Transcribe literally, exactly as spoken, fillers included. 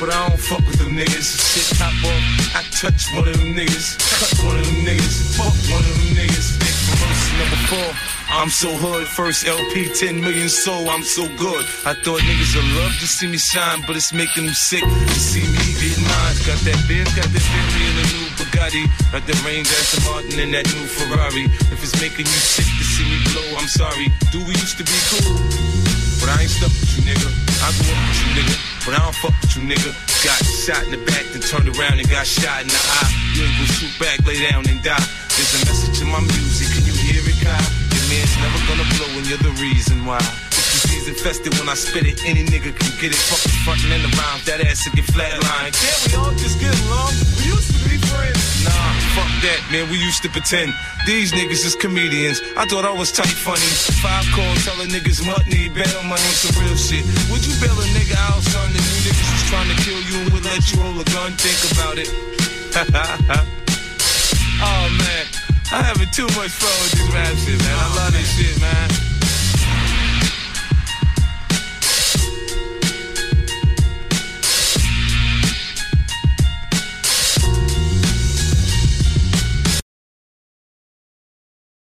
but I don't fuck with them niggas. Shit top off, I touch one of them niggas. Cut one of them niggas, fuck one of them niggas. Big promotion number four. I'm so hood, first L P, ten million sold, I'm so good. I thought niggas would love to see me shine, but it's making them sick to see me getting mine. Got that Benz, got that Bentley and a new Bugatti. Got that Range, Aston Martin and that new Ferrari. If it's making you sick to see me blow, I'm sorry. Dude, we used to be cool, but I ain't stuck with you, nigga. I grew up with you, nigga, but I don't fuck with you, nigga. Got shot in the back, then turned around and got shot in the eye. You ain't gon' shoot back, lay down and die. There's a message in my music, can you hear it, Kyle? Your man's never gonna blow and you're the reason why. If you sees infested when I spit it, any nigga can get it. Fuck the frontin' and the rhymes, that ass will get flatlined. Can't we all just get along? We used to be friends. Nah, fuck that, man, we used to pretend. These niggas is comedians, I thought I was tight funny. Five calls telling niggas what need bail money on some real shit. Would you bail a nigga out, son, if you niggas was trying to kill you and would let you hold a gun? Think about it. Oh man, I'm having too much fun with this rap shit, man. I love this shit, man.